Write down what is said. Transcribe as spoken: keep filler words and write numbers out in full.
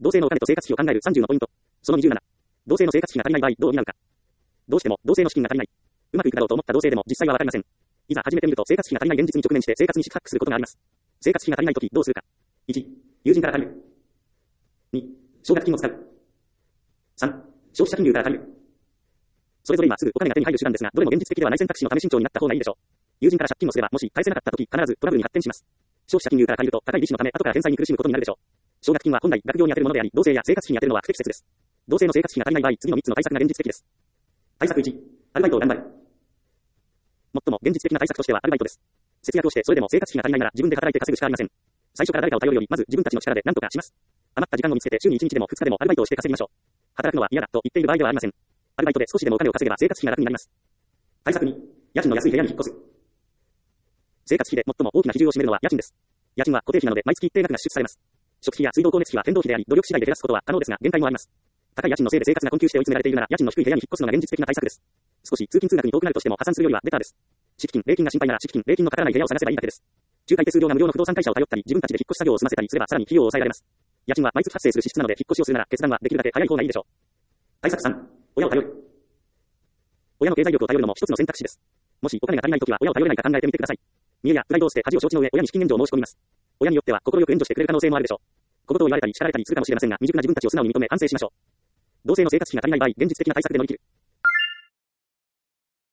同性のお金と生活費を考えるさんじゅうのポイント。そのにじゅうなな。同性の生活費が足りない場合、どう補うか。どうしても、同性の資金が足りない。うまくいくだろうと思った同性でも、実際はわかりません。いざ始めてみると、生活費が足りない現実に直面して生活に四苦八苦することがあります。生活費が足りないとき、どうするか。いち、友人から借りる。に、奨学金を使う。さん、消費者金融から借りる。それぞれ今すぐお金が手に入る手段ですが、どれも現実的ではない選択肢のため慎重になった方がいいでしょう。友人から借金をすれば、もし返せなかったとき、必ずトラブルに発展します。消費者金融から借りると、高い利子のため、後から返済に苦しむことになるでしょう。奨学金は本来学業に充てるものであり、同性や生活費に充てるのは不適切です。同性の生活費が足りない場合、次のみっつの対策が現実的です。対策いち、アルバイトを頑張る。最も現実的な対策としてはアルバイトです。節約をして、それでも生活費が足りないなら自分で働いて稼ぐしかありません。最初から誰かを頼るより、まず自分たちの力で何とかします。余った時間を見つけて週にいちにちでもふつかでもアルバイトをして稼ぎましょう。働くのは嫌だと言っている場合ではありません。アルバイトで少しでもお金を稼げば生活費が楽になります。対策に、家賃の安い部屋に引っ越す。生活費で最も大きな比重を占めるのは家賃です。家賃は固定費なので毎月一定額が支出されます。食費や水道光熱費は変動費であり、努力次第で減らすことは可能ですが、限界もあります。高い家賃のせいで生活が困窮して追い詰められているなら、家賃の低い部屋に引っ越すのが現実的な対策です。少し通勤通学に遠くなるとしても破産するよりはベターです。敷金、礼金が心配なら敷金、礼金のかからない部屋を探せばいいだけです。仲介手数料が無料の不動産会社を頼ったり、自分たちで引っ越し作業を済ませたりすればさらに費用を抑えられます。家賃は毎月発生する支出なので、引っ越しをするなら決断はできるだけ早い方がいいでしょう。対策さん、親を頼る。親の経済力を頼るのも一つの選択肢です。もしお金が足りないときは親を頼れないか考えてみてください。見栄やプライドを捨て恥を承知の上、親に資金援助を申し込みます。親によっては心よく援助してくれる可能性もあるでしょう。小言を言われたり叱られたりするかもしれませんが、未熟な自分たちを素直に認め反省しましょう。同性の生活費が足りない場合、現実的な対策で乗り切る。